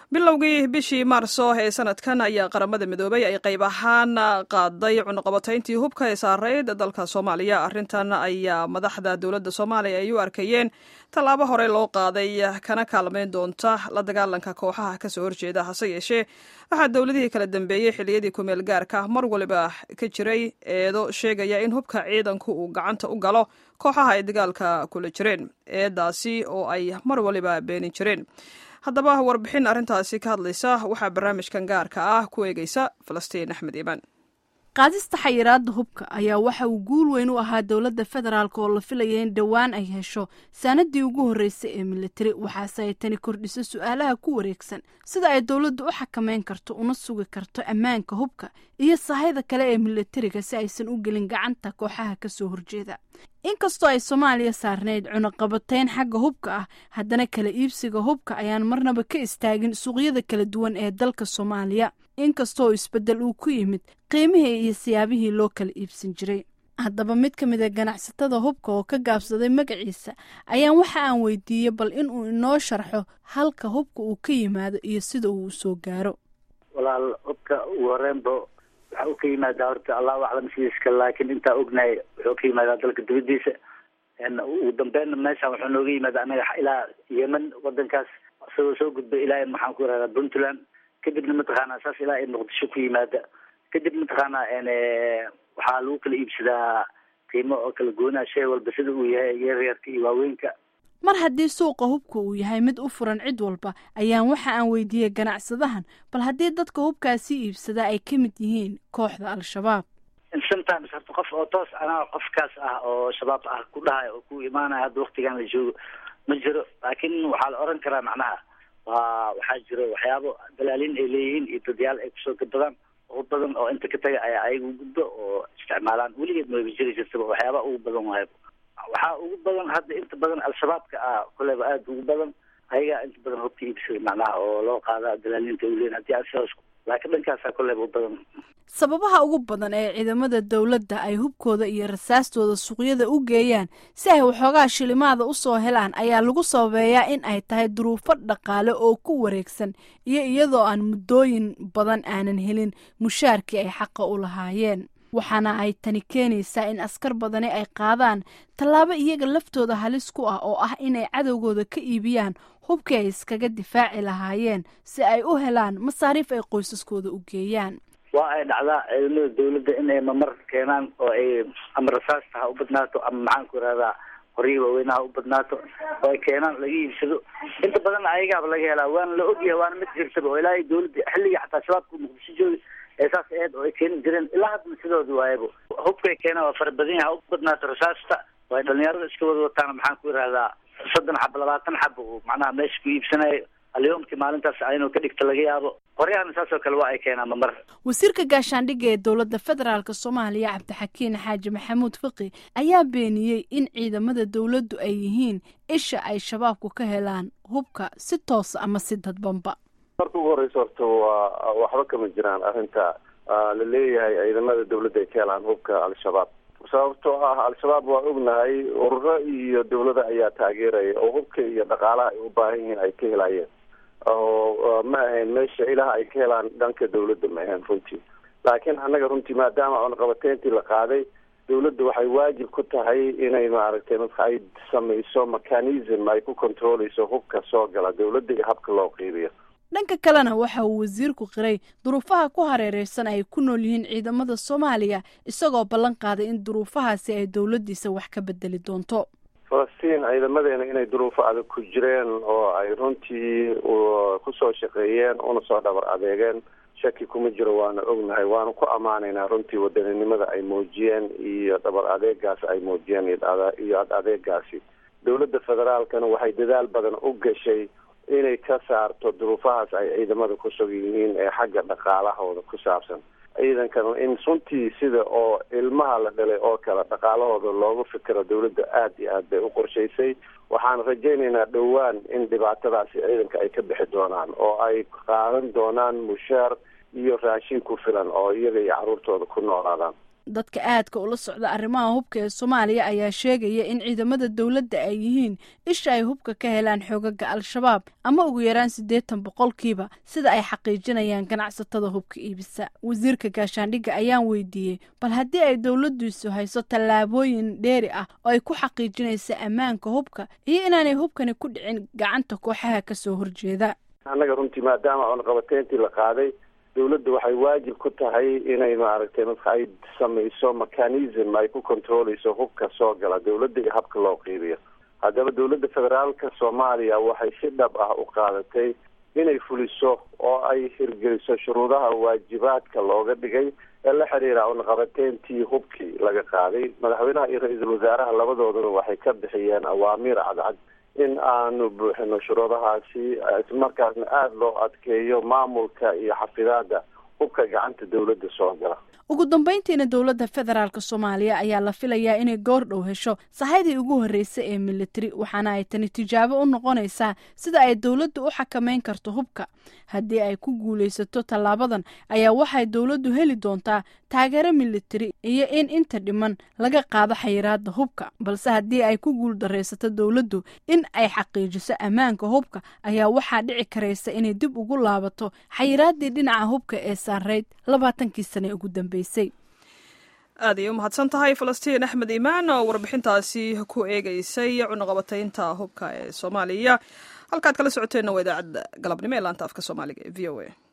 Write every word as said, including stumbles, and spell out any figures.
bilowgii bishii maarso ee sanadkan ayaa qaramada midoobay ay qayb ahaan qaaday cunuqabatayntii hubka ee saarayd dalka soomaaliya. arrintan ayaa madaxda dowladda soomaaliya ay u arkayeen tallaabo hore loo qaaday kana kaalmayn doonta la dagaalanka kooxaha kasoo horjeeda. hase yeeshee waxaa dowladihii kala dambeeyey xiliyadii kumeel gaarka mar waliba ka jiray eedo sheegaya in hubka ciidanku uu gacanta u galo kooxaha ay dagaalka kula jireen, eedaasi oo ay mar waliba beenin jireen. haddaba warbixin arrintaasi ka hadlaysa waxaa barnaamijkan gaarka ah ku eegeysa falastiin axmed iimaan. qaadista xayiraadda hubka ayaa waxa uu guul weyn u ahaa dowladda federaalk oo la filaya in dhowaan ay hesho saanadii ugu horreysay ee militari, waxaase ay tani kordhiso su-aalaha ku wareegsan sida ay dowladdu u xakameyn karto una sugi karto ammaanka hubka iyo sahayda kale ee militariga si aysan u gelin gacanta kooxaha kasoo horjeeda. inkastoo ay soomaaliya saarnayd cunaqabatayn xagga hubka ah, haddana kala iibsiga hubka ayaan marnaba ka istaagin suuqyada kala duwan ee dalka soomaaliya, inkastoo isbeddel uu ku yimid qiimihii iyo siyaabihii loo kala iibsan jiray. haddaba mid ka mid a ganacsatada hubka oo ka gaabsaday magaciisa ayaan waxa aan weydiiyey bal inuu inoo sharxo halka hubka uu ka yimaado iyo sida uu usoo gaaro. walaal, hubka ugu horeenba waxa uu ka yimaadaa horta allahu aclam sidiiska, laakiin intaa ognahay wuxuu ka yimaadaa dalka dibadiisa. ugu dambeynna meeshaan wuxuu nooga yimaada anaga ilaa yemen, wadankaas isagoo soo gudbay ilaa maxaan ku yihahdaa puntland, kadibna mataqaanaa saas ilaa ay muqdisho ku yimaada. kadib mataqaanaa waxaa lagu kala iibsadaa qiimo oo kala goonaa shay walba sida uu yahay yaryarka iyo waaweynka. mar haddii suuqa hubka uu yahay mid u furan cid walba, ayaan waxa aan weydiiyey ganacsadahan bal haddii dadka hubkaasi iibsadaa ay ka mid yihiin kooxda al-shabaab. sometimes horta qof oo toos anaa qofkaas ah oo shabaab ah ku dhahay oo ku imaanaya hadda waktigan la joogo ma jiro, laakiin waxaa la oran karaa macnaha waa waxaa jiro waxyaabo dalaalin ay leeyihiin iyo dadyaal ay kusoo gadbadaan oo badan oo inta ka taga ayaa ayaga gudbo oo isticmaalaan. weligeed ma jiri jirtaba waxyaaba ugu badan waayo. waxaa ugu badan hadda inta badan al-shabaabka ah koleyba aada ugu badan ayagaa inta badan hubka iibsada macnaha oo loo qaada dalaalinta uleen haddii asiaas, laakiin dhankaasaa koleyba u badan. sababaha ugu badan ee ciidamada dowladda ay hubkooda iyo rasaastooda suuqyada u geeyaan si ay waxoogaa shilimaada usoo helaan ayaa lagu sababeeyaa in ay tahay duruufo dhaqaale oo ku wareegsan iyo iyadoo aan muddooyin badan aanan helin mushaarkii ay xaqa u lahaayeen. waxaana ay tani keenaysaa in askar badani ay qaadaan tallaabo iyaga laftooda halis ku ah oo ah inay cadowgooda ka iibiyaan hubkii ay iskaga difaaci lahaayeen si ay u helaan masaariif ay qoysaskooda u geeyaan. waa ay dhacdaa ciidamada dawladda inay mamar keenaan oo ay ama rasaasta ha u badnaato ama maxaan ku ihahdaa qoryihi waaweynaha u badnaato oo ay keenaan laga iibsado. inta badan ayagaaba laga helaa, waana la ogyahay, waana mid jirtaba oo ilaahay dawladda xilligii xataa shabaabka muqdisho joogi ee saas eed oo ay keeni jireen ilaa haddana sidooda waayaba. hubkay keenaan waa fara badan yahay, ha u badnaato rasaasta oo ay dhalinyarada iska wada wataana maxaan ku ihahdaa soddon xaba labaatan xaba oo macnaha meesha ku iibsanayo alyoomkii maalintaas inuu ka dhigta laga yaabo. qoryahana saasoo kale waa ay keenaan mamar. wasiirka gaashaandhigga ee dowladda federaalk soomaaliya cabdixakiin xaaji maxamuud fiqi ayaa beeniyey in ciidamada dowladdu ay yihiin isha ay shabaabku ka helaan hubka si toosa ama si dadbanba. marka ugu horeysa horta waa waxba kama jiraan arrinta la leeyahay ciidamada dawladda ay ka helaan hubka al-shabaab, sababtoo ah al-shabaab waa ognahay ururo iyo dawlada ayaa taageeraya oo hubka iyo dhaqaalaha ay u baahan yihiin ay ka helayeen oo ma ahayn meesha ilaha ay ka helaan dhanka dawladda ma ahayn runtii. laakiin annaga runtii maadaama cunaqabateyntii la qaaday, dawladda waxay waajib ku tahay inay maaragtay marka ay samayso mechanism ay ku controleyso hubka soo gala dawladda iyo habka loo qiibiyo. dhanka kalena waxa uu wasiirku qiray duruufaha ku hareereysan ay ku nool yihiin ciidamada soomaaliya, isagoo ballan qaaday in duruufahaasi ay dowladdiisa wax ka bedeli doonto. falastiin ciidamadeena inay duruufo adag ku jireen oo ay runtii kusoo shaqeeyeen una soo dhabar adeegeen shaki kuma jiro, waana ognahay, waana ku ammaanaynaa runtii wadaninimada ay muujiyeen iyo dhabar adeegaas ay muujiyeen iyo ad adeegaasi. dowladda federaalkana waxay dadaal badan u gashay inay ka saarto duruufahaas ay ciidamada ku sug yihiin ee xagga dhaqaalahooda ku saabsan. ciidankana in runtii sida oo ilmaha la dhalay oo kale dhaqaalahooda loogu fikiro dawladda aada iyo aad bay u qorshaysay. waxaan rajaynaynaa dhowaan in dhibaatadaasi ciidanka ay ka bixi doonaan oo ay qaadan doonaan mushaar iyo raashin ku filan oo iyaga iyo carruurtooda ku noolaadaan. dadka aadka ula socda arrimaha hubka ee soomaaliya ayaa sheegaya in ciidamada dowladda ay yihiin isha ay hubka ka helaan xoogaga al-shabaab ama ugu yaraan siddeetan boqolkiiba sida ay xaqiijinayaan ganacsatada hubka iibisa. wasiirka gaashaandhigga ayaan weydiiyey bal haddii ay dowladdiisu hayso tallaabooyin dheeri ah oo ay ku xaqiijinaysa ammaanka hubka iyo inaanay hubkani ku dhicin gacanta kooxaha ka soo horjeeda. annaga runtii maadaama cunaqabateyntii la qaaday dawladda waxay waajib ku tahay inay maaragtay marka ay samayso mechanism ay ku controleyso hubka soo gala dawladda iyo habka loo qiibiyo. haddaba dawladda federaalka soomaaliya waxay si dhab ah u qaadatay inay fuliso oo ay hirgeliso shuruudaha waajibaadka looga dhigay ee la xiriira cunaqabateyntii hubkii laga qaaday. madaxweynaha iyo ra-iisul wasaaraha labadooduna waxay ka bixiyeen awaamiir cadcad in aanu buuxino shuruudahaasi islamarkaasna aada loo adkeeyo maamulka iyo xafidaadda hubka gacanta dawladda soo gala. ugu dambeyntiina dowladda federaalk soomaaliya ayaa la filayaa inay goor dhow hesho sahaydii ugu horreysay ee militari waxaana ay tani tijaabo u noqonaysaa sida ay dowladdu u xakameyn karto hubka. haddii ay ku guulaysato tallaabadan ayaa waxay dowladdu heli doontaa taageero militari iyo in inta dhiman laga qaado xayiraadda hubka. balse haddii ay ku guul daraysato dowladdu in ay xaqiijiso ammaanka hubka ayaa waxaa dhici karaysa inay dib ugu laabato xayiraaddii dhinaca hubka ee saarayd labaatankii sane ugu dambeysay. aad ay u mahadsan tahay falastiin axmed iimaan oo warbixintaasi ku eegeysay cunaqabataynta hubka ee soomaaliya. halkaad kala socoteenna waa idaacadda galabnimo ee laanta afka soomaaliga ee v o a.